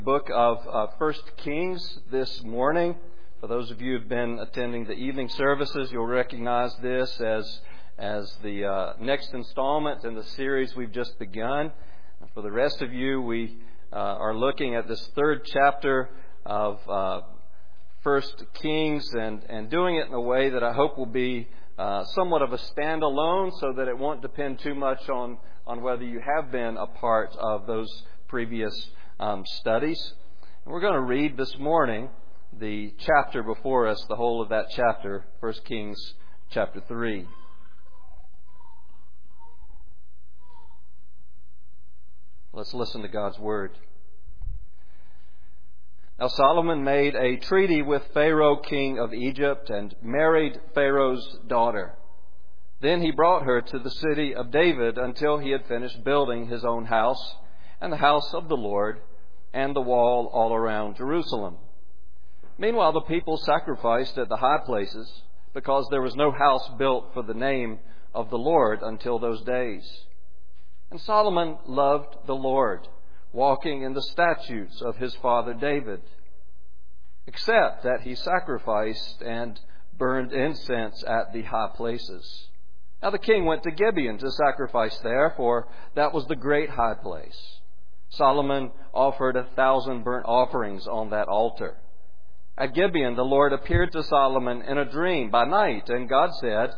Book of 1 Kings this morning. For those of you who have been attending the evening services, you'll recognize this as the next installment in the series we've just begun. For the rest of you, we are looking at this third chapter of 1 Kings and doing it in a way that I hope will be somewhat of a standalone, so that it won't depend too much on whether you have been a part of those previous studies. And we're going to read this morning the chapter before us, the whole of that chapter, 1 Kings chapter 3. Let's listen to God's Word. Now Solomon made a treaty with Pharaoh, king of Egypt, and married Pharaoh's daughter. Then he brought her to the city of David until he had finished building his own house and the house of the Lord and the wall all around Jerusalem. Meanwhile, the people sacrificed at the high places, because there was no house built for the name of the Lord until those days. And Solomon loved the Lord, walking in the statutes of his father David, except that he sacrificed and burned incense at the high places. Now the king went to Gibeon to sacrifice there, for that was the great high place. Solomon offered 1,000 burnt offerings on that altar. At Gibeon, the Lord appeared to Solomon in a dream by night, and God said,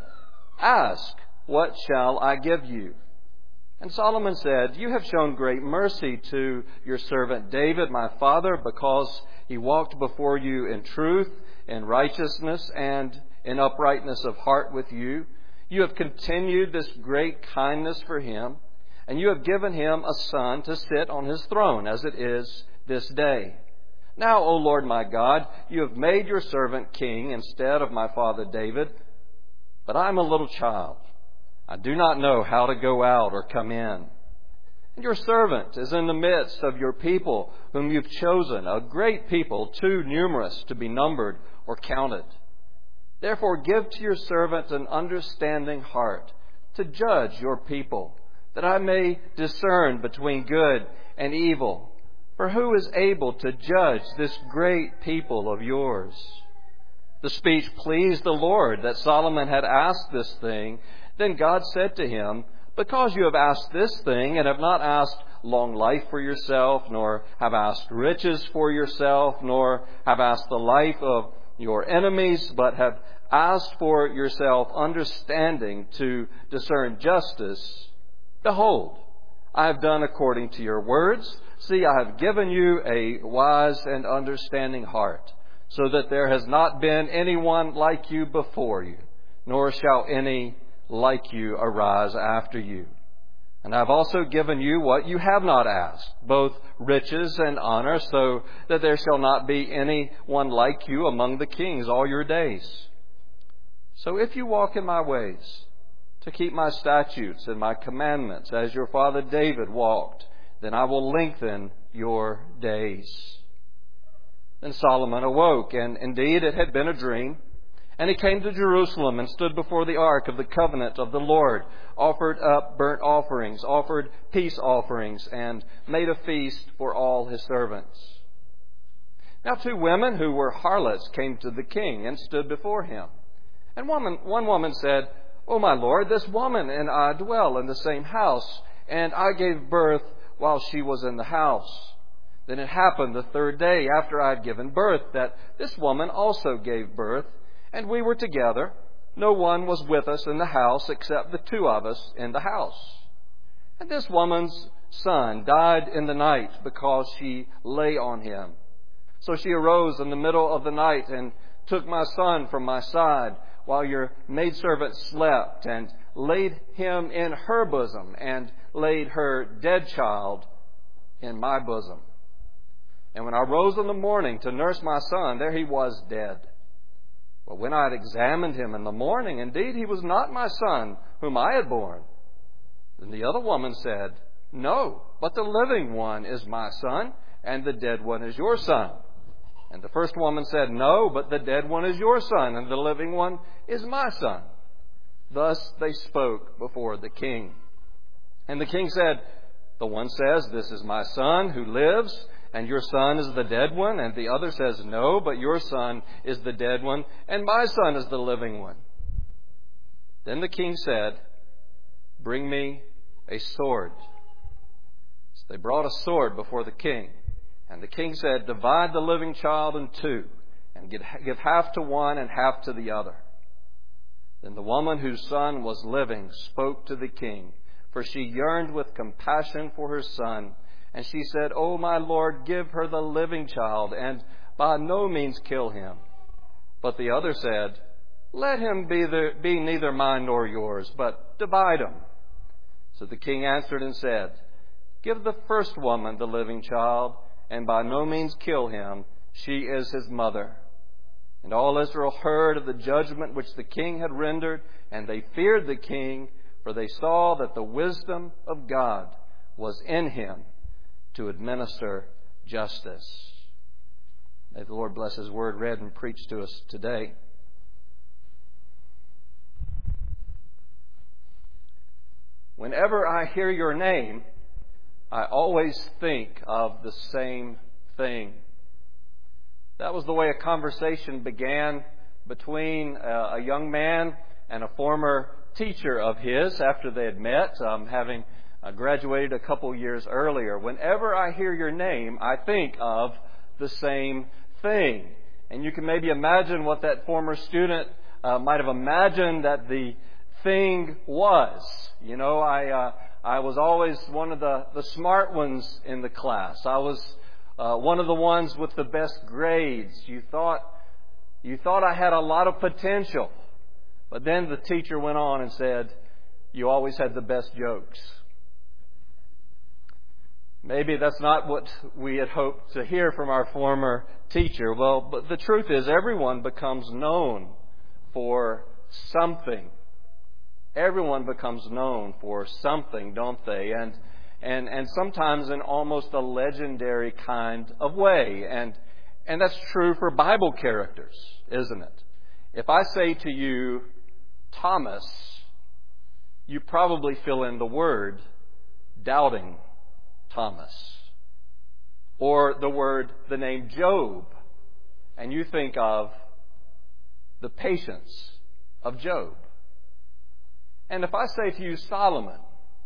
"Ask, what shall I give you?" And Solomon said, "You have shown great mercy to your servant David, my father, because he walked before you in truth, in righteousness, and in uprightness of heart with you. You have continued this great kindness for him, and you have given him a son to sit on his throne, as it is this day. Now, O Lord my God, you have made your servant king instead of my father David. But I am a little child. I do not know how to go out or come in. And your servant is in the midst of your people, whom you've chosen, a great people, too numerous to be numbered or counted. Therefore give to your servant an understanding heart to judge your people, that I may discern between good and evil. For who is able to judge this great people of yours?" The speech pleased the Lord that Solomon had asked this thing. Then God said to him, "Because you have asked this thing, and have not asked long life for yourself, nor have asked riches for yourself, nor have asked the life of your enemies, but have asked for yourself understanding to discern justice, behold, I have done according to your words. See, I have given you a wise and understanding heart, so that there has not been anyone like you before you, nor shall any like you arise after you. And I have also given you what you have not asked, both riches and honor, so that there shall not be any one like you among the kings all your days. So if you walk in my ways, to keep my statutes and my commandments, as your father David walked, then I will lengthen your days." Then Solomon awoke, and indeed it had been a dream. And he came to Jerusalem and stood before the ark of the covenant of the Lord, offered up burnt offerings, offered peace offerings, and made a feast for all his servants. Now 2 women who were harlots came to the king and stood before him. And one woman said, "O my lord, this woman and I dwell in the same house, and I gave birth while she was in the house. Then it happened the 3rd day after I had given birth that this woman also gave birth, and we were together. No one was with us in the house except the 2 of us in the house. And this woman's son died in the night because she lay on him. So she arose in the middle of the night and took my son from my side while your maidservant slept, and laid him in her bosom, and laid her dead child in my bosom. And when I rose in the morning to nurse my son, there he was dead. But when I had examined him in the morning, indeed he was not my son whom I had borne. Then the other woman said, 'No, but the living one is my son, and the dead one is your son.' And the first woman said, 'No, but the dead one is your son, and the living one is my son.' Thus they spoke before the king. And the king said, 'The one says, "This is my son who lives," and your son is the dead one? And the other says, no, but your son is the dead one, and my son is the living one. Then the king said, bring me a sword. So they brought a sword before the king. And the king said, divide the living child in two, and give half to one and half to the other. Then the woman whose son was living spoke to the king, for she yearned with compassion for her son. And she said, O my lord, give her the living child, and by no means kill him. But the other said, let him be neither mine nor yours, but divide him. So the king answered and said, give the first woman the living child, and by no means kill him. She is his mother. And all Israel heard of the judgment which the king had rendered, and they feared the king, for they saw that the wisdom of God was in him to administer justice. May the Lord bless His word read and preached to us today. Whenever I hear your name, I always think of the same thing. That was the way a conversation began between a young man and a former teacher of his after they had met, having graduated a couple years earlier. Whenever I hear your name, I think of the same thing. And you can maybe imagine what that former student might have imagined that the thing was. You know, I was always one of the smart ones in the class. I was one of the ones with the best grades. You thought I had a lot of potential. But then the teacher went on and said, you always had the best jokes. Maybe that's not what we had hoped to hear from our former teacher. Well, but the truth is, everyone becomes known for something. Everyone becomes known for something, don't they? And sometimes in almost a legendary kind of way. And that's true for Bible characters, isn't it? If I say to you, Thomas, you probably fill in the word doubting Thomas. Or the name Job, and you think of the patience of Job. And if I say to you Solomon,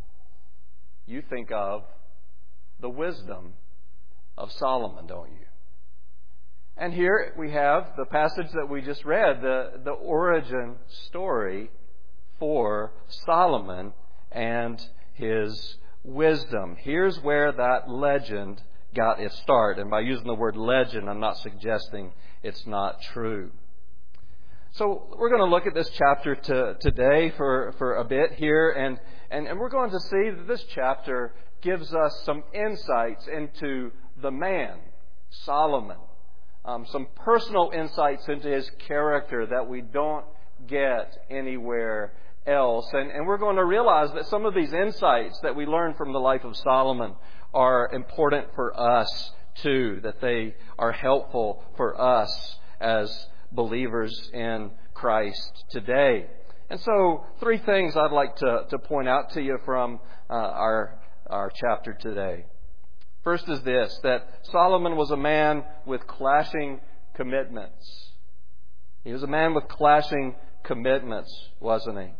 you think of the wisdom of Solomon, don't you? And here we have the passage that we just read, the origin story for Solomon and his wisdom. Here's where that legend got its start. And by using the word legend, I'm not suggesting it's not true. So we're going to look at this chapter today for a bit here. And we're going to see that this chapter gives us some insights into the man, Solomon. Some personal insights into his character that we don't get anywhere else. And we're going to realize that some of these insights that we learn from the life of Solomon are important for us too, that they are helpful for us as believers in Christ today. And so 3 things I'd like to point out to you from our chapter today. First is this, that Solomon was a man with clashing commitments. He was a man with clashing commitments, wasn't he?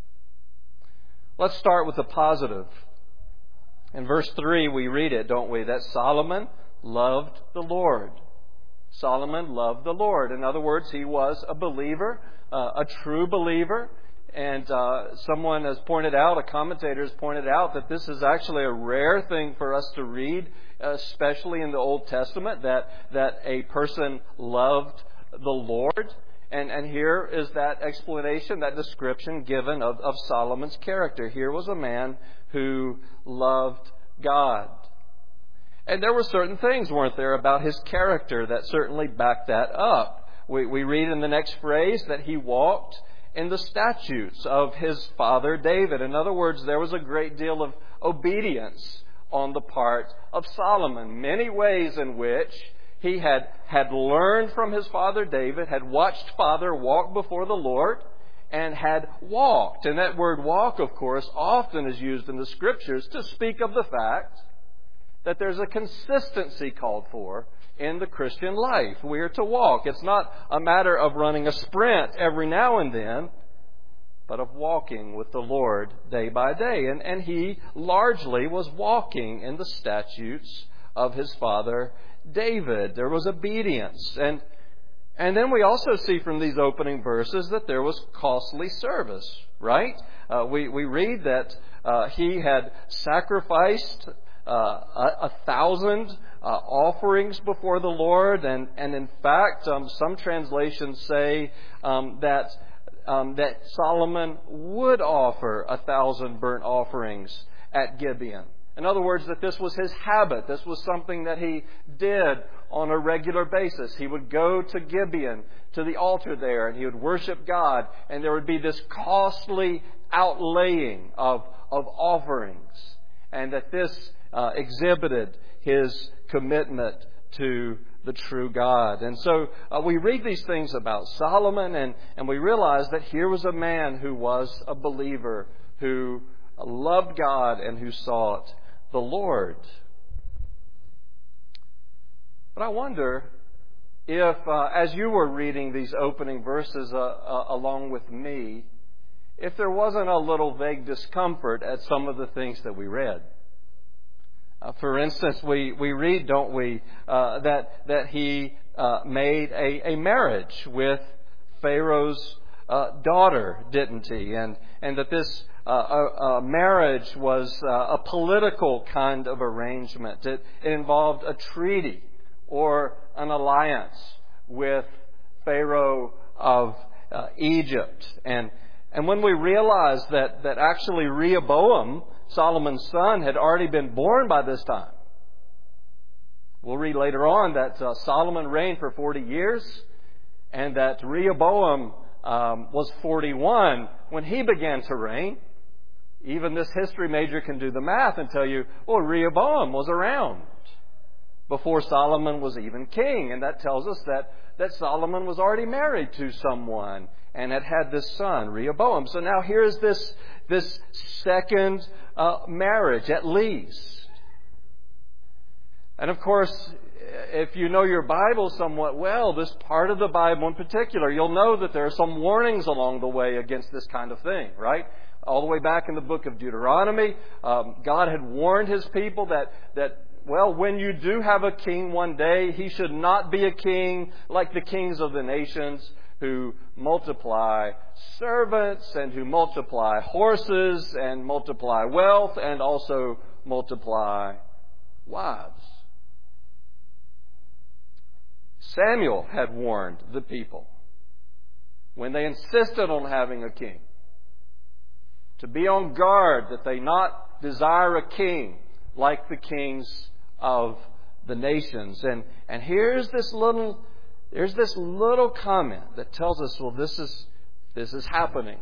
Let's start with the positive. In verse 3 we read it, don't we? That Solomon loved the Lord. Solomon loved the Lord. In other words, he was a believer, a true believer. And someone has pointed out, a commentator has pointed out, that this is actually a rare thing for us to read, especially in the Old Testament, that a person loved the Lord. And here is that explanation, that description given of Solomon's character. Here was a man who loved God. And there were certain things, weren't there, about his character that certainly backed that up. We read in the next phrase that he walked in the statutes of his father David. In other words, there was a great deal of obedience on the part of Solomon. Many ways in which he had learned from his father David, had watched father walk before the Lord, and had walked. And that word walk, of course, often is used in the Scriptures to speak of the fact that there's a consistency called for in the Christian life. We are to walk. It's not a matter of running a sprint every now and then, but of walking with the Lord day by day. And he largely was walking in the statutes of his father David. There was obedience. And then we also see from these opening verses that there was costly service, right? We read that he had sacrificed 1,000 offerings before the Lord, and in fact, some translations say that Solomon would offer 1,000 burnt offerings at Gibeon. In other words, that this was his habit. This was something that he did on a regular basis. He would go to Gibeon, to the altar there, and he would worship God, and there would be this costly outlaying of offerings, and that this exhibited his commitment to the true God. And so we read these things about Solomon, and we realize that here was a man who was a believer, who loved God and who sought the Lord. But I wonder if, as you were reading these opening verses along with me, if there wasn't a little vague discomfort at some of the things that we read. For instance, we read, don't we, that he made a marriage with Pharaoh's daughter, didn't he? And that this marriage was a political kind of arrangement. It involved a treaty or an alliance with Pharaoh of Egypt. And when we realize that actually Rehoboam, Solomon's son, had already been born by this time. We'll read later on that Solomon reigned for 40 years and that Rehoboam was 41 when he began to reign. Even this history major can do the math and tell you, well, Rehoboam was around before Solomon was even king. And that tells us that Solomon was already married to someone and had this son, Rehoboam. So now here's this second marriage, at least. And of course, if you know your Bible somewhat well, this part of the Bible in particular, you'll know that there are some warnings along the way against this kind of thing, right? All the way back in the book of Deuteronomy, God had warned His people that well, when you do have a king one day, he should not be a king like the kings of the nations who multiply servants and who multiply horses and multiply wealth and also multiply wives. Samuel had warned the people when they insisted on having a king to be on guard that they not desire a king like the kings of the nations. And here's this little comment that tells us, well, this is happening.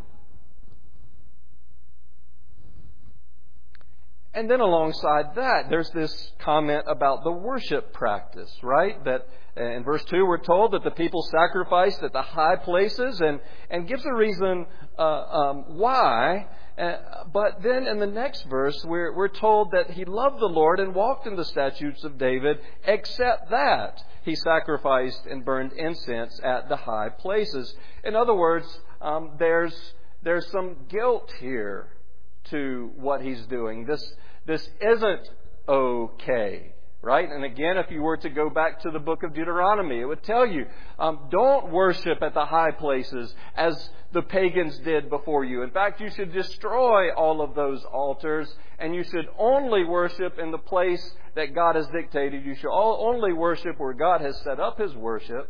And then alongside that, there's this comment about the worship practice, right? That in verse 2 we're told that the people sacrificed at the high places and gives a reason why. But then in the next verse, we're told that he loved the Lord and walked in the statutes of David, except that he sacrificed and burned incense at the high places. In other words, there's some guilt here to what he's doing. This isn't okay, right? And again, if you were to go back to the book of Deuteronomy, it would tell you, don't worship at the high places as the pagans did before you. In fact, you should destroy all of those altars, and you should only worship in the place that God has dictated. You should only worship where God has set up His worship.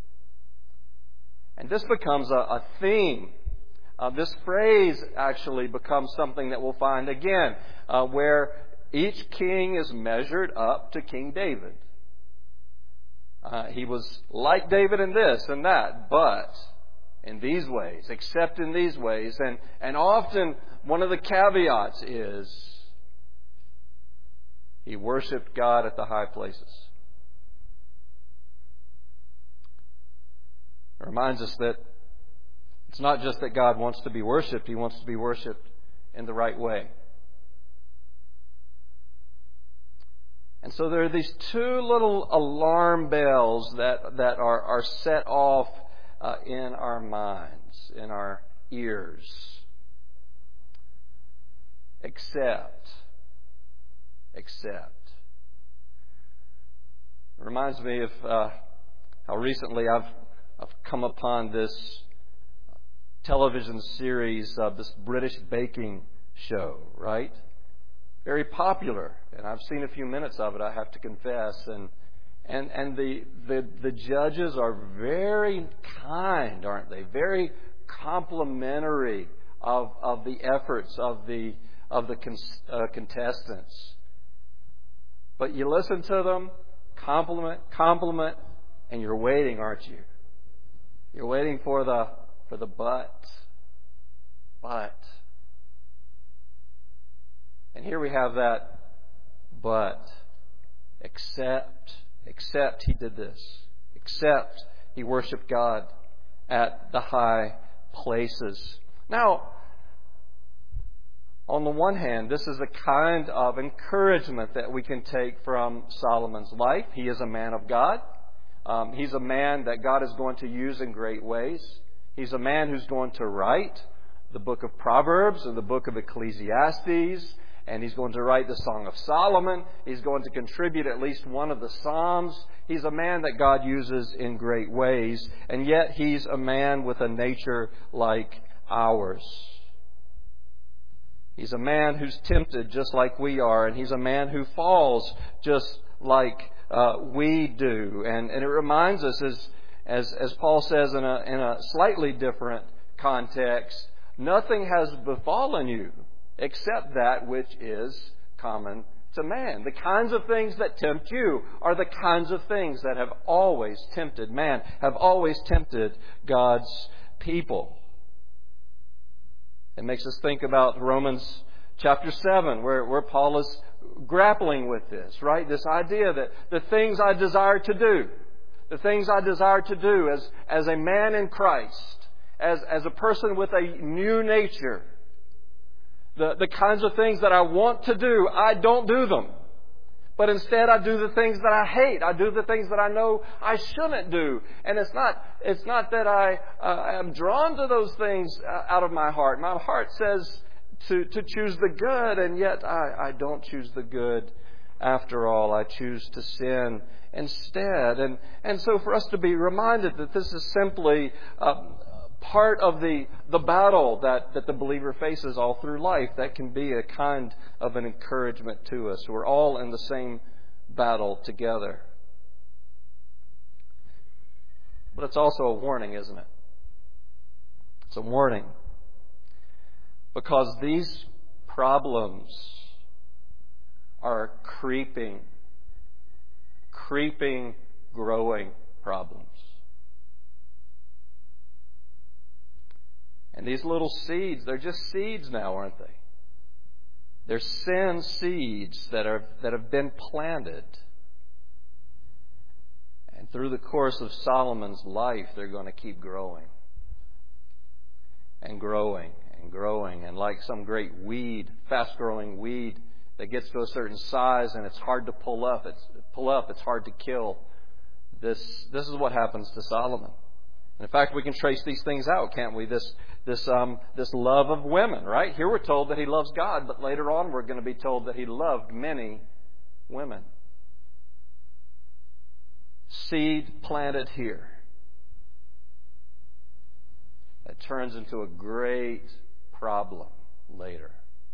And this becomes a theme. This phrase actually becomes something that we'll find again, where each king is measured up to King David. He was like David in this and that, but in these ways, except in these ways. And often one of the caveats is he worshipped God at the high places. It reminds us that it's not just that God wants to be worshipped, He wants to be worshipped in the right way. And so there are these two little alarm bells that are set off in our minds, in our ears. Accept. Accept. It reminds me of how recently I've come upon this television series of this British baking show, right? Very popular, and I've seen a few minutes of it, I have to confess. And the judges are very kind, aren't they? Very complimentary of the efforts of the contestants. But you listen to them, compliment, and you're waiting, aren't you? You're waiting for the but. And here we have that but. Except he did this. Except he worshiped God at the high places. Now, on the one hand, this is a kind of encouragement that we can take from Solomon's life. He is a man of God. He's a man that God is going to use in great ways. He's a man who's going to write the book of Proverbs and the book of Ecclesiastes. And he's going to write the Song of Solomon. He's going to contribute at least one of the Psalms. He's a man that God uses in great ways. And yet he's a man with a nature like ours. He's a man who's tempted just like we are. And he's a man who falls just like we do. And it reminds us, as Paul says in a slightly different context, nothing has befallen you except that which is common to man. The kinds of things that tempt you are the kinds of things that have always tempted man, have always tempted God's people. It makes us think about Romans chapter 7, where Paul is grappling with this, right? This idea that the things I desire to do, as a man in Christ, as a person with a new nature, the kinds of things that I want to do, I don't do them. But instead I do the things that I hate. I do the things that I know I shouldn't do. And it's not that I am drawn to those things out of my heart. My heart says to choose the good, and yet I don't choose the good after all. I choose to sin instead. And so for us to be reminded that this is simply part of the battle that the believer faces all through life, that can be a kind of an encouragement to us. We're all in the same battle together. But it's also a warning, isn't it? It's a warning. Because these problems are creeping, growing problems. And these little seeds, they're just seeds now, aren't they? They're sin seeds that have been planted. And through the course of Solomon's life, they're going to keep growing. And growing and growing. And like some great weed, fast-growing weed that gets to a certain size and it's hard to pull up, it's hard to kill. This is what happens to Solomon. In fact, we can trace these things out, can't we? This love of women, right? Here we're told that he loves God, but later on we're going to be told that he loved many women. Seed planted here that turns into a great problem later.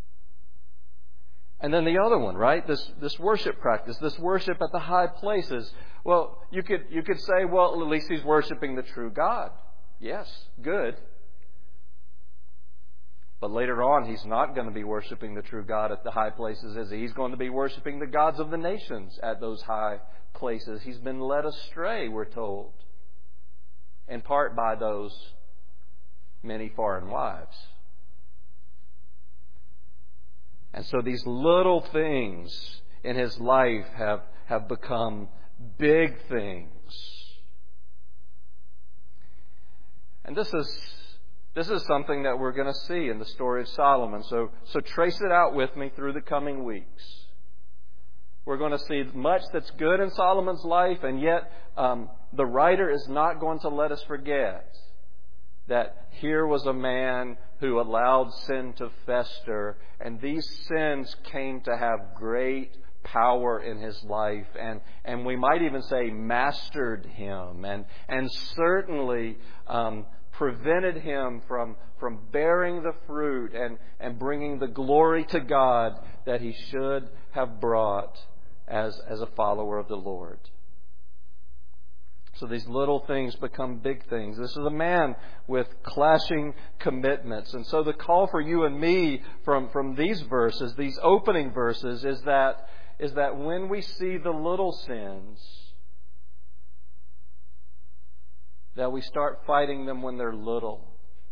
And then the other one, right? This worship practice, this worship at the high places. Well, you could say, well, at least he's worshiping the true God. Yes, good. But later on, he's not going to be worshiping the true God at the high places, is he? He's going to be worshiping the gods of the nations at those high places. He's been led astray, we're told, in part by those many foreign wives. And so these little things in his life have become big things. And this is something that we're going to see in the story of Solomon. So trace it out with me through the coming weeks. We're going to see much that's good in Solomon's life, and yet the writer is not going to let us forget that here was a man who allowed sin to fester, and these sins came to have great power in his life, and we might even say mastered him, and certainly prevented him from bearing the fruit and bringing the glory to God that he should have brought as a follower of the Lord. So these little things become big things. This is a man with clashing commitments. And so the call for you and me from these verses, these opening verses, is that when we see the little sins, that we start fighting them when they're little,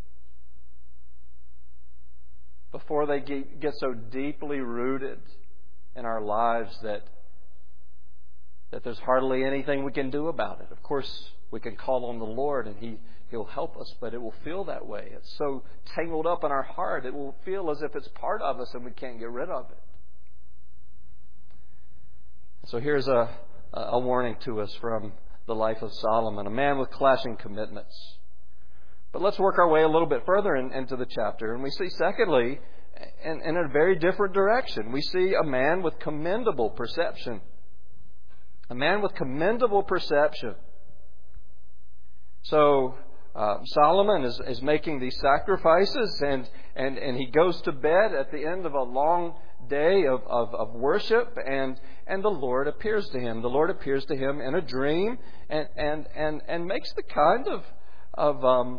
before they get so deeply rooted in our lives that there's hardly anything we can do about it. Of course, we can call on the Lord and He'll help us, but it will feel that way. It's so tangled up in our heart, it will feel as if it's part of us and we can't get rid of it. So here's a warning to us from the life of Solomon, a man with clashing commitments. But let's work our way a little bit further into the chapter. And we see, secondly, in a very different direction, we see a man with commendable perception. A man with commendable perception. So Solomon is making these sacrifices, and he goes to bed at the end of a long day of worship, and the Lord appears to him. The Lord appears to him in a dream, and makes the kind of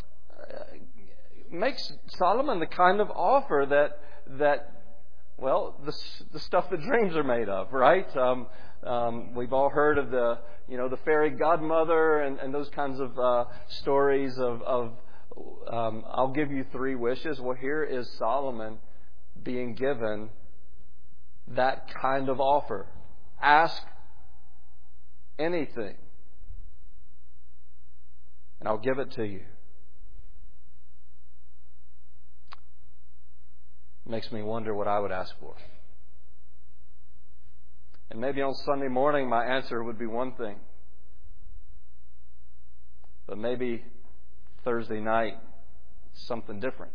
makes Solomon the kind of offer that the stuff that dreams are made of, right? We've all heard of the fairy godmother and those kinds of stories of I'll give you 3 wishes. Well, here is Solomon being given that kind of offer. Ask anything, and I'll give it to you. Makes me wonder what I would ask for. And maybe on Sunday morning my answer would be one thing. But maybe Thursday night, something different.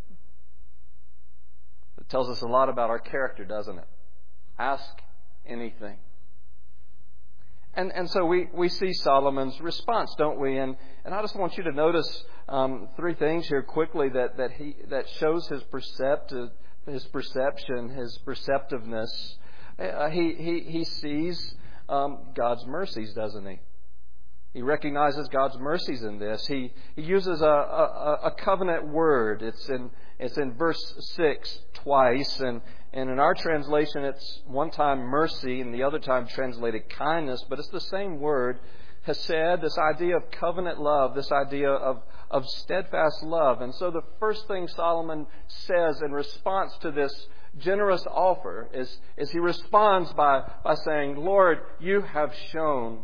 It tells us a lot about our character, doesn't it? Ask anything. And so we see Solomon's response, don't we? And I just want you to notice 3 things here quickly that shows his perception, his perceptiveness. He sees God's mercies, doesn't he? He recognizes God's mercies in this. He uses a covenant word. It's in verse 6 twice, and in our translation it's one time mercy and the other time translated kindness, but it's the same word, hesed, this idea of covenant love, this idea of steadfast love. And so the first thing Solomon says in response to this generous offer is he responds by saying, Lord, you have shown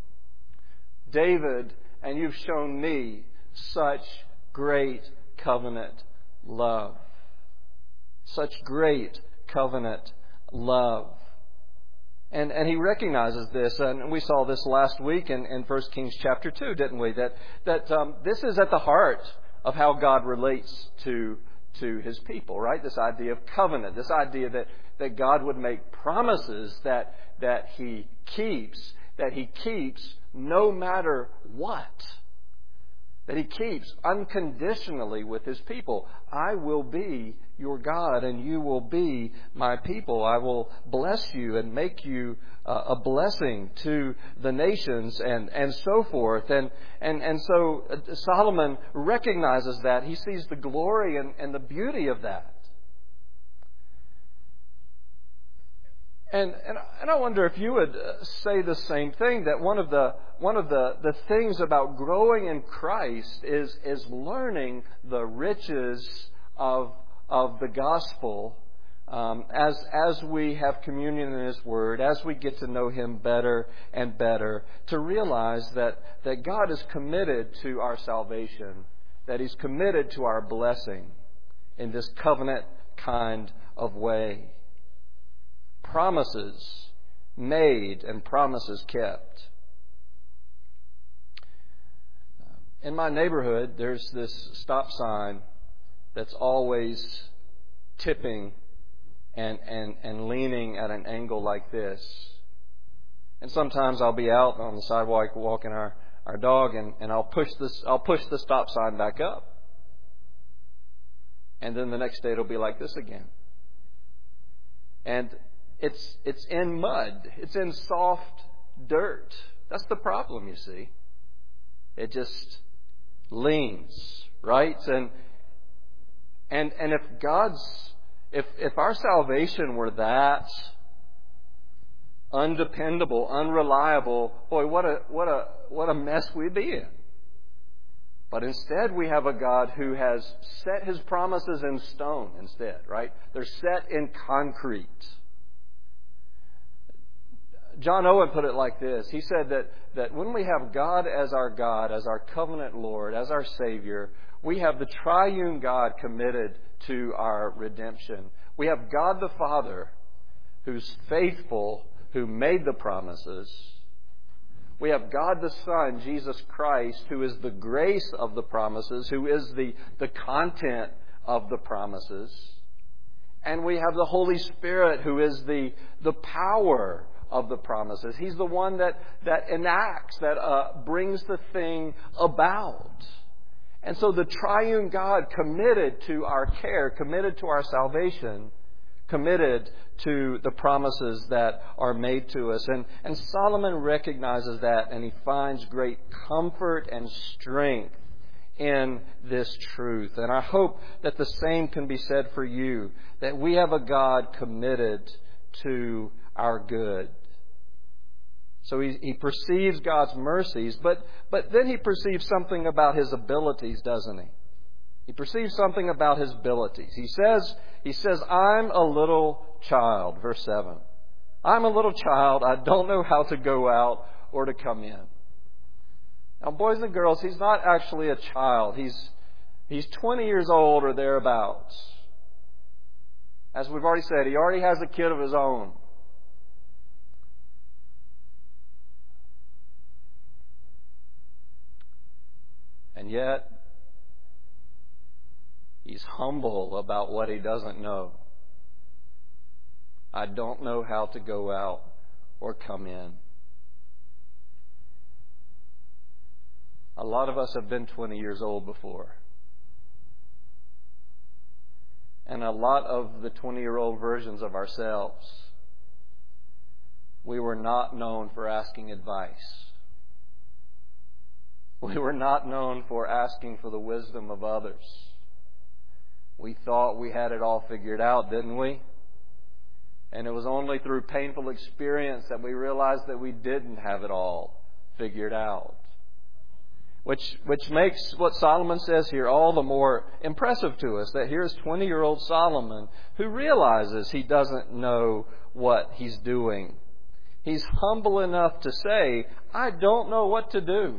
David and you've shown me such great covenant love. Such great covenant love. And he recognizes this, and we saw this last week in 1 Kings chapter 2, didn't we? That this is at the heart of how God relates to His people, right? This idea of covenant, this idea that God would make promises that He keeps no matter what. That He keeps unconditionally with His people. I will be your God and you will be my people. I will bless you and make you a blessing to the nations and so forth. And so Solomon recognizes that. He sees the glory and the beauty of that. And I wonder if you would say the same thing, that one of the things about growing in Christ is learning the riches of the gospel as we have communion in His Word, as we get to know Him better and better, to realize that God is committed to our salvation, that He's committed to our blessing in this covenant kind of way. Promises made and promises kept. In my neighborhood, there's this stop sign that's always tipping and leaning at an angle like this. And sometimes I'll be out on the sidewalk walking our dog, and I'll push the stop sign back up. And then the next day it'll be like this again. And it's in mud. It's in soft dirt. That's the problem, you see. It just leans, right? And if our salvation were that undependable, unreliable, boy, what a mess we'd be in. But instead we have a God who has set His promises in stone instead, right? They're set in concrete. John Owen put it like this. He said that when we have God, as our covenant Lord, as our Savior, we have the triune God committed to our redemption. We have God the Father, who's faithful, who made the promises. We have God the Son, Jesus Christ, who is the grace of the promises, who is the content of the promises. And we have the Holy Spirit, who is the power of the promises. He's the one that enacts, that brings the thing about. And so the triune God committed to our care, committed to our salvation, committed to the promises that are made to us. And Solomon recognizes that, and he finds great comfort and strength in this truth. And I hope that the same can be said for you, that we have a God committed to our good. So he perceives God's mercies, but then he perceives something about His abilities, doesn't he? He perceives something about His abilities. He says, I'm a little child, verse 7. I'm a little child. I don't know how to go out or to come in. Now, boys and girls, he's not actually a child. He's 20 years old or thereabouts. As we've already said, he already has a kid of his own. And yet, he's humble about what he doesn't know. I don't know how to go out or come in. A lot of us have been 20 years old before. And a lot of the 20-year-old versions of ourselves, we were not known for asking advice. We were not known for asking for the wisdom of others. We thought we had it all figured out, didn't we? And it was only through painful experience that we realized that we didn't have it all figured out. Which makes what Solomon says here all the more impressive to us, that here's 20-year-old Solomon who realizes he doesn't know what he's doing. He's humble enough to say, I don't know what to do.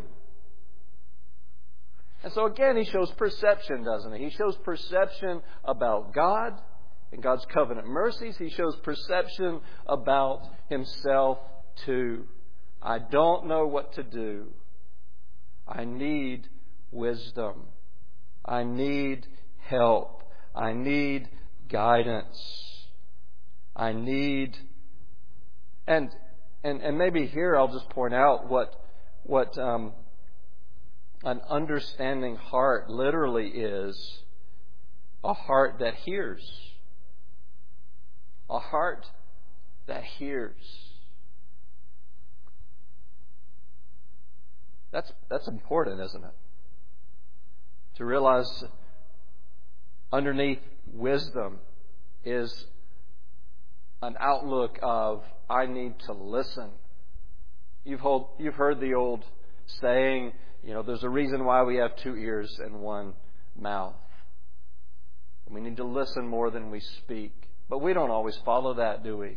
And so again, he shows perception, doesn't he? He shows perception about God and God's covenant mercies. He shows perception about himself too. I don't know what to do. I need wisdom. I need help. I need guidance. I need... And maybe here I'll just point out what an understanding heart literally is: a heart that hears. A heart that hears. That's important, isn't it? To realize underneath wisdom is an outlook of, I need to listen. You've heard the old saying, there's a reason why we have 2 ears and 1 mouth. We need to listen more than we speak. But we don't always follow that, do we?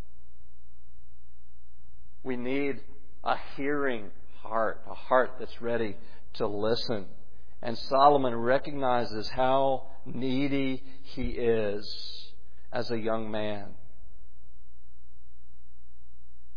We need a hearing heart, a heart that's ready to listen. And Solomon recognizes how needy he is as a young man.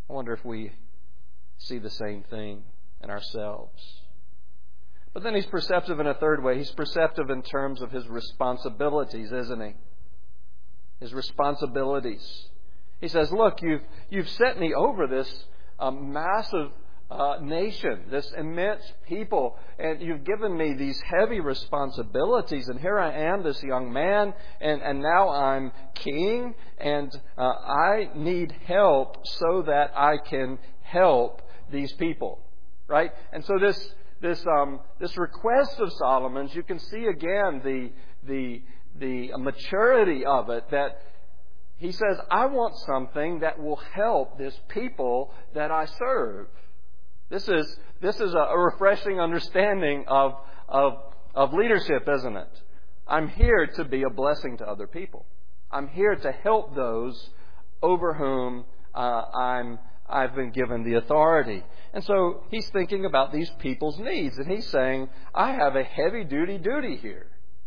I wonder if we see the same thing in ourselves. But then he's perceptive in a third way. He's perceptive in terms of his responsibilities, isn't he? His responsibilities. He says, look, you've set me over this massive nation, this immense people, and you've given me these heavy responsibilities, and here I am, this young man, and now I'm king, and I need help so that I can help these people, right? And so this request of Solomon's, you can see again the maturity of it, that he says, I want something that will help this people that I serve. This is a refreshing understanding of leadership, isn't it? I'm here to be a blessing to other people. I'm here to help those over whom I've been given the authority. And so he's thinking about these people's needs, and he's saying, I have a heavy-duty here.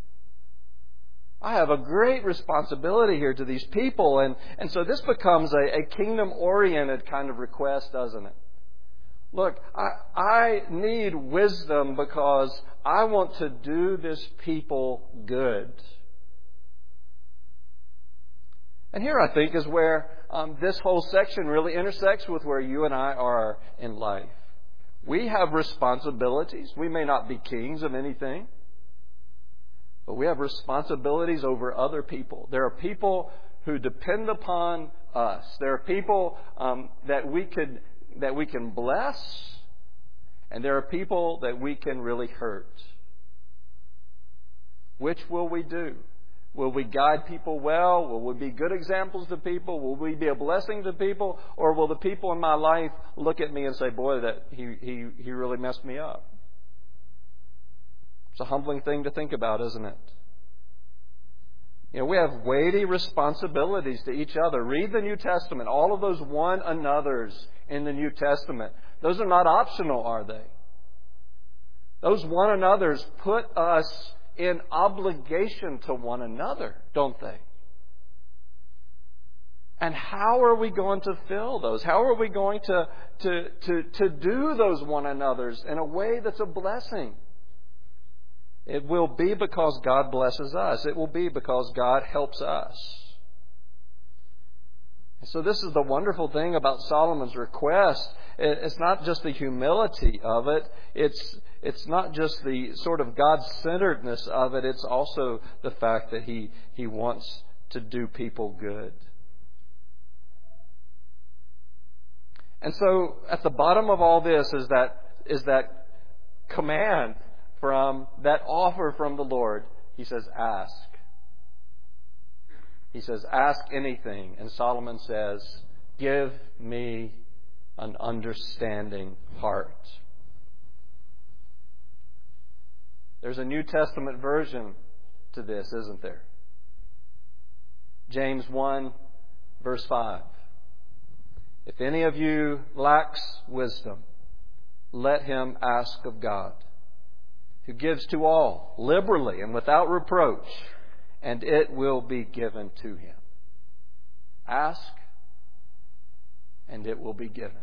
I have a great responsibility here to these people. And so this becomes a kingdom-oriented kind of request, doesn't it? Look, I need wisdom because I want to do this people good. And here I think is where this whole section really intersects with where you and I are in life. We have responsibilities. We may not be kings of anything, but we have responsibilities over other people. There are people who depend upon us. There are people that we can bless, and there are people that we can really hurt. Which will we do? Will we guide people well? Will we be good examples to people? Will we be a blessing to people? Or will the people in my life look at me and say, boy, that he really messed me up? It's a humbling thing to think about, isn't it? You know, we have weighty responsibilities to each other. Read the New Testament. All of those one another's in the New Testament. Those are not optional, are they? Those one another's put us in obligation to one another, don't they? And how are we going to fill those? How are we going to do those one another's in a way that's a blessing? It will be because God blesses us. It will be because God helps us. So this is the wonderful thing about Solomon's request. It's not just the humility of it. It's not just the sort of God-centeredness of it. It's also the fact that he wants to do people good. And so at the bottom of all this is that command from that offer from the Lord. He says, ask. He says, ask anything. And Solomon says, give me an understanding heart. There's a New Testament version to this, isn't there? James 1, verse 5. If any of you lacks wisdom, let him ask of God, who gives to all liberally and without reproach, and it will be given to him. Ask, and it will be given.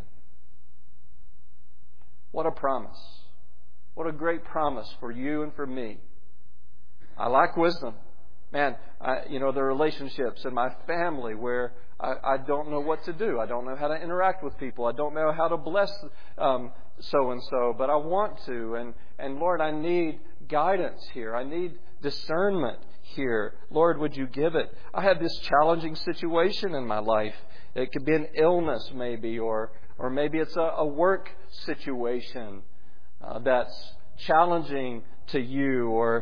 What a promise. What a great promise for you and for me. I lack wisdom. Man, there are relationships in my family where I don't know what to do. I don't know how to interact with people. I don't know how to bless so-and-so, but I want to. And Lord, I need guidance here. I need discernment here. Lord, would you give it? I have this challenging situation in my life. It could be an illness maybe, or maybe it's a work situation that's challenging to you, or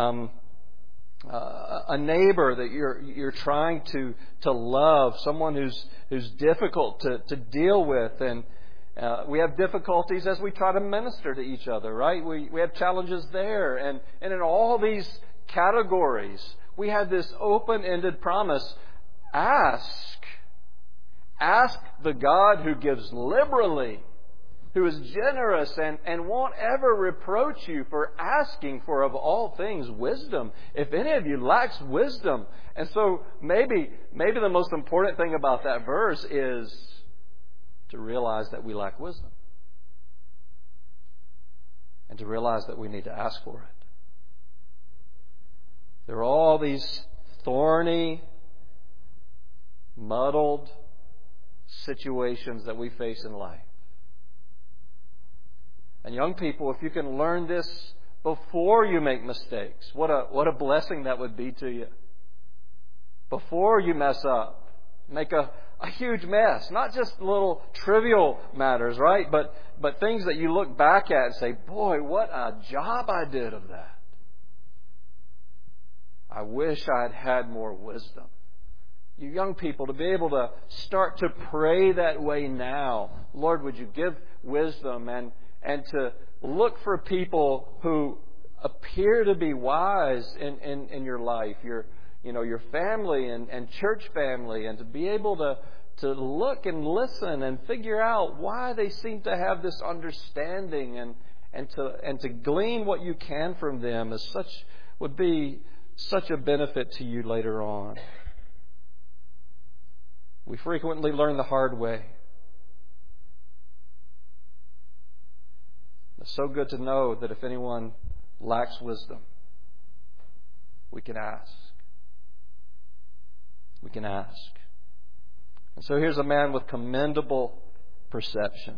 a neighbor that you're trying to love, someone who's difficult to deal with, and we have difficulties as we try to minister to each other, right? We have challenges there, and in all these categories, we have this open-ended promise: ask the God who gives liberally, who is generous and won't ever reproach you for asking for, of all things, wisdom. If any of you lacks wisdom. And so maybe the most important thing about that verse is to realize that we lack wisdom. And to realize that we need to ask for it. There are all these thorny, muddled situations that we face in life. And young people, if you can learn this before you make mistakes, what a blessing that would be to you. Before you mess up, make a huge mess. Not just little trivial matters, right? But things that you look back at and say, boy, what a job I did of that. I wish I had had more wisdom. You young people, to be able to start to pray that way now. Lord, would you give wisdom and to look for people who appear to be wise in your life, your family and church family, and to be able to look and listen and figure out why they seem to have this understanding and to glean what you can from them would be such a benefit to you later on. We frequently learn the hard way. It's so good to know that if anyone lacks wisdom, we can ask. We can ask. And so here's a man with commendable perception.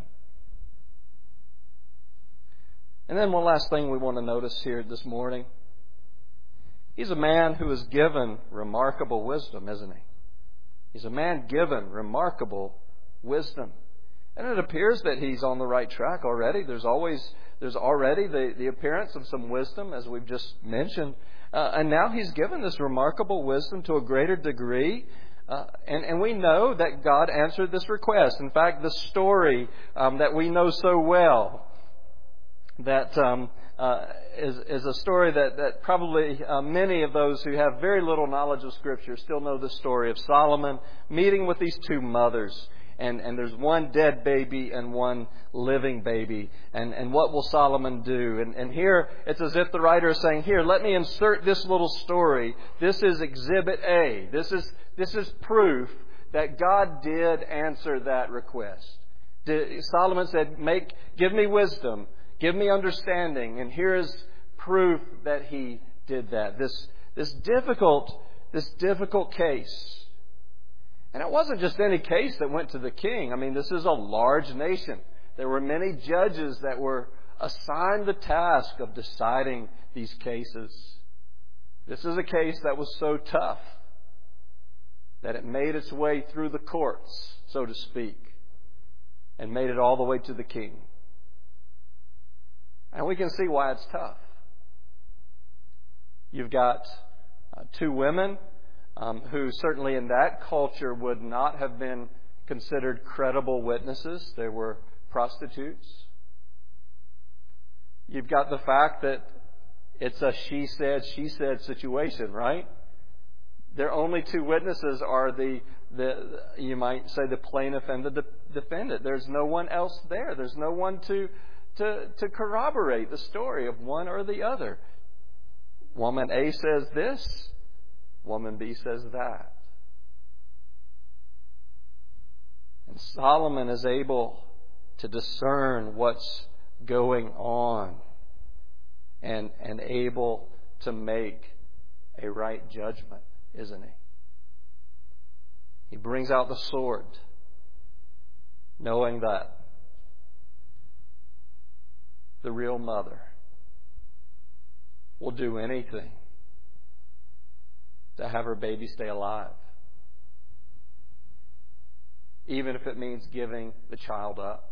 And then one last thing we want to notice here this morning. He's a man who is given remarkable wisdom, isn't he? He's a man given remarkable wisdom. And it appears that he's on the right track already. There's already the appearance of some wisdom, as we've just mentioned. And now he's given this remarkable wisdom to a greater degree. And we know that God answered this request. In fact, the story that we know so well, that is a story that probably many of those who have very little knowledge of Scripture still know the story of Solomon meeting with these two mothers. And there's one dead baby and one living baby. And what will Solomon do? And here it's as if the writer is saying, here, let me insert this little story. This is Exhibit A. This is proof that God did answer that request. Solomon said, give me wisdom, give me understanding. And here is proof that he did that. This difficult case. And it wasn't just any case that went to the king. I mean, this is a large nation. There were many judges that were assigned the task of deciding these cases. This is a case that was so tough that it made its way through the courts, so to speak, and made it all the way to the king. And we can see why it's tough. You've got two women who certainly in that culture would not have been considered credible witnesses. They were prostitutes. You've got the fact that it's a she said situation, right? Their only two witnesses are you might say the plaintiff and the defendant. There's no one else there. There's no one to corroborate the story of one or the other. Woman A says this. Woman B says that. And Solomon is able to discern what's going on and able to make a right judgment, isn't he? He brings out the sword, knowing that the real mother will do anything to have her baby stay alive, even if it means giving the child up.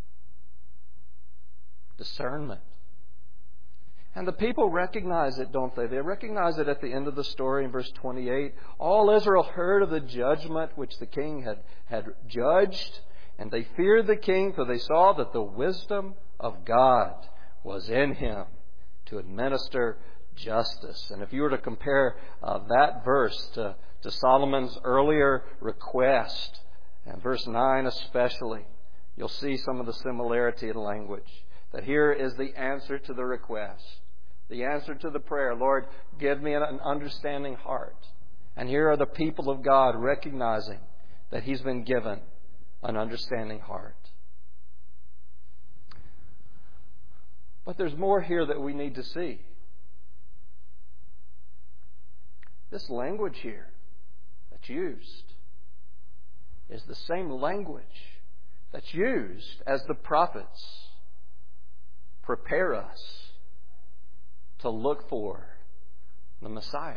Discernment. And the people recognize it, don't they? They recognize it at the end of the story in verse 28. All Israel heard of the judgment which the king had judged, and they feared the king, for they saw that the wisdom of God was in him to administer justice. And if you were to compare that verse to Solomon's earlier request, and verse 9 especially, you'll see some of the similarity in language. That here is the answer to the request, the answer to the prayer. Lord, give me an understanding heart. And here are the people of God recognizing that He's been given an understanding heart. But there's more here that we need to see. This language here that's used is the same language that's used as the prophets prepare us to look for the Messiah.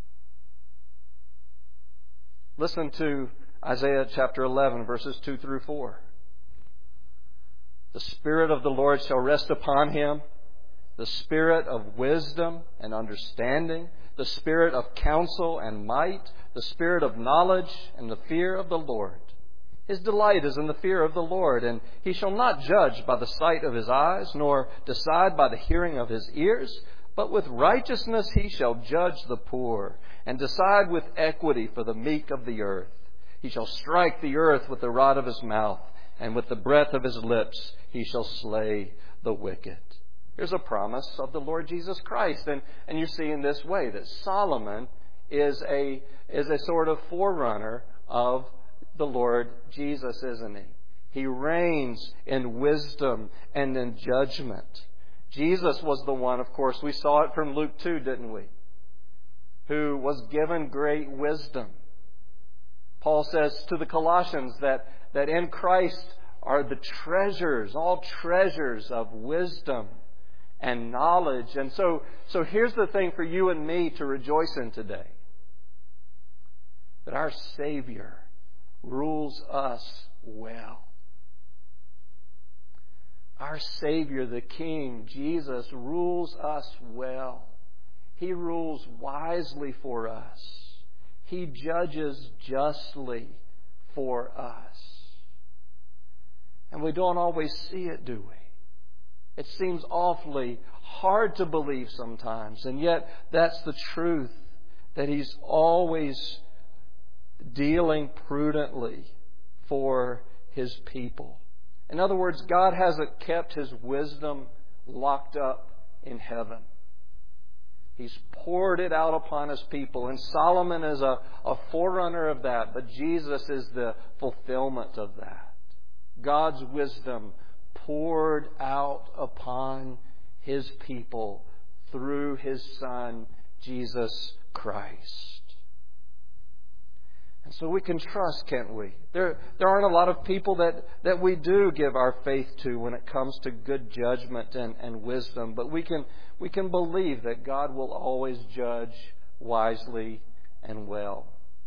Listen to Isaiah chapter 11, verses 2 through 4. The Spirit of the Lord shall rest upon him, the Spirit of wisdom and understanding, the Spirit of counsel and might, the Spirit of knowledge and the fear of the Lord. His delight is in the fear of the Lord, and he shall not judge by the sight of his eyes, nor decide by the hearing of his ears, but with righteousness he shall judge the poor, and decide with equity for the meek of the earth. He shall strike the earth with the rod of his mouth, and with the breath of his lips he shall slay the wicked. Here's a promise of the Lord Jesus Christ. And you see in this way that Solomon is a sort of forerunner of the Lord Jesus, isn't he? He reigns in wisdom and in judgment. Jesus was the one, of course, we saw it from Luke 2, didn't we? Who was given great wisdom. Paul says to the Colossians that in Christ are the treasures, all treasures of wisdom and knowledge. And so here's the thing for you and me to rejoice in today. That our Savior rules us well. Our Savior, the King, Jesus, rules us well. He rules wisely for us. He judges justly for us. And we don't always see it, do we? It seems awfully hard to believe sometimes. And yet, that's the truth. That He's always dealing prudently for His people. In other words, God hasn't kept His wisdom locked up in heaven. He's poured it out upon His people. And Solomon is a forerunner of that. But Jesus is the fulfillment of that. God's wisdom poured out upon His people through His Son, Jesus Christ. And so we can trust, can't we? There aren't a lot of people that we do give our faith to when it comes to good judgment and wisdom. But we can believe that God will always judge wisely and well.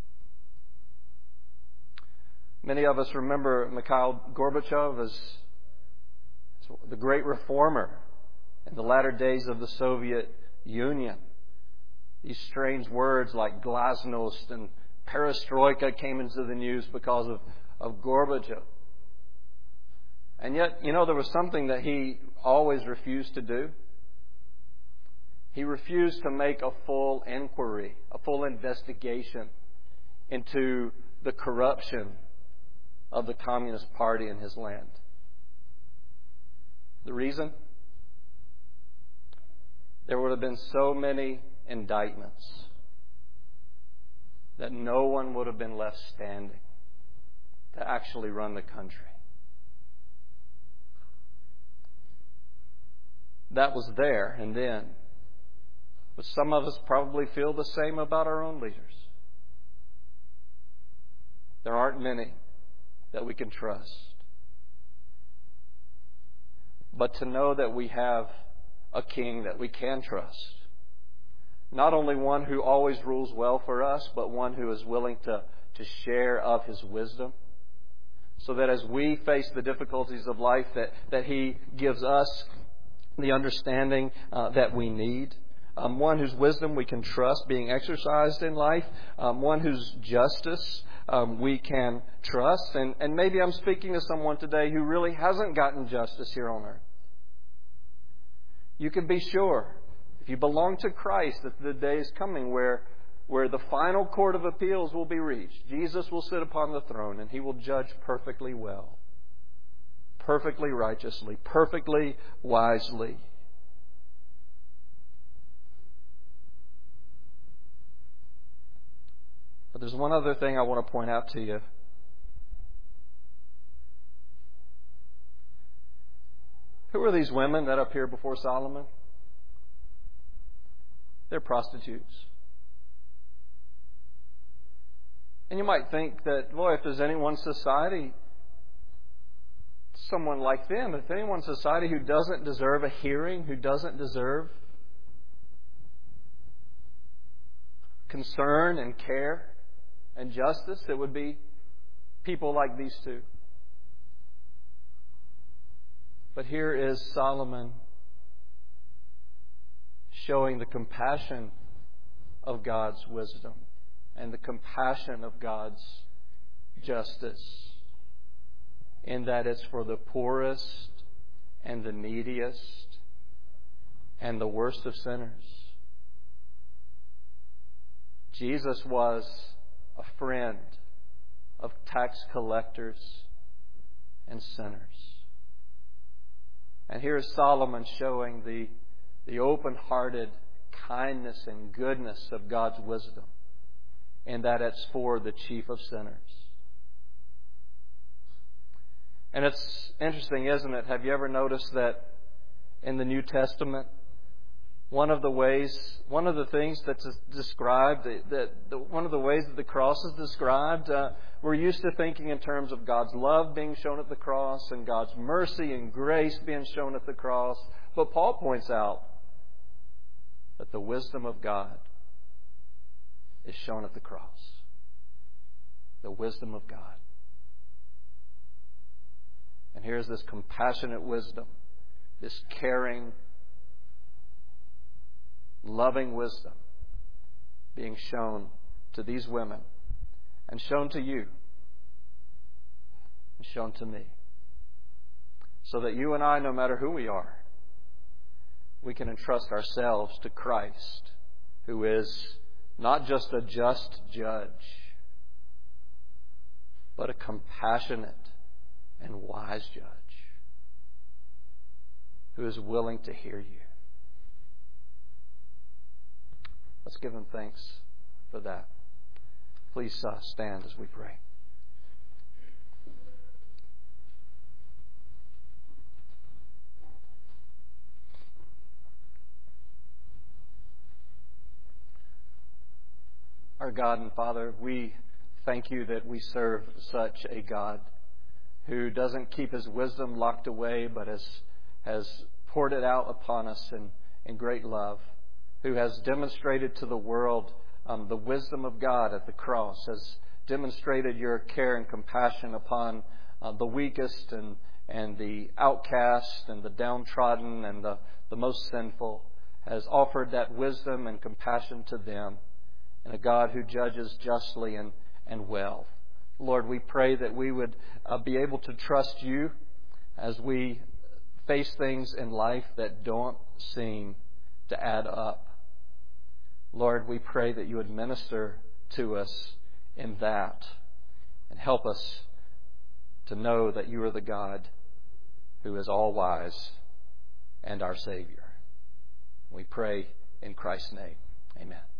Many of us remember Mikhail Gorbachev as the great reformer in the latter days of the Soviet Union. These strange words like glasnost and perestroika came into the news because of Gorbachev. And yet, there was something that he always refused to do. He refused to make a full inquiry, a full investigation into the corruption of the Communist Party in his land. The reason? There would have been so many indictments that no one would have been left standing to actually run the country. That was there and then. But some of us probably feel the same about our own leaders. There aren't many that we can trust. But to know that we have a King that we can trust. Not only one who always rules well for us, but one who is willing to share of His wisdom. So that as we face the difficulties of life, that He gives us the understanding that we need. One whose wisdom we can trust being exercised in life. One whose justice we can trust. And maybe I'm speaking to someone today who really hasn't gotten justice here on earth. You can be sure, if you belong to Christ, that the day is coming where the final court of appeals will be reached. Jesus will sit upon the throne and He will judge perfectly well, perfectly righteously, perfectly wisely. But there's one other thing I want to point out to you. Who are these women that appear before Solomon? They're prostitutes. And you might think that, boy, if there's anyone's society, someone like them, if anyone's society who doesn't deserve a hearing, who doesn't deserve concern and care and justice, it would be people like these two. But here is Solomon showing the compassion of God's wisdom and the compassion of God's justice, in that it's for the poorest and the neediest and the worst of sinners. Jesus was a friend of tax collectors and sinners. And here is Solomon showing the open-hearted kindness and goodness of God's wisdom, in that it's for the chief of sinners. And it's interesting, isn't it? Have you ever noticed that in the New Testament, one of the things that's described, one of the ways that the cross is described, we're used to thinking in terms of God's love being shown at the cross and God's mercy and grace being shown at the cross. But Paul points out that the wisdom of God is shown at the cross. The wisdom of God. And here's this compassionate wisdom, this caring, loving wisdom being shown to these women and shown to you and shown to me, so that you and I, no matter who we are, we can entrust ourselves to Christ, who is not just a just judge, but a compassionate and wise judge who is willing to hear you. Let's give Him thanks for that. Please stand as we pray. Our God and Father, we thank You that we serve such a God who doesn't keep His wisdom locked away, but has poured it out upon us in great love, who has demonstrated to the world the wisdom of God at the cross, has demonstrated Your care and compassion upon the weakest and the outcast and the downtrodden and the most sinful, has offered that wisdom and compassion to them, and a God who judges justly and well. Lord, we pray that we would be able to trust You as we face things in life that don't seem to add up. Lord, we pray that You would minister to us in that and help us to know that You are the God who is all-wise and our Savior. We pray in Christ's name. Amen.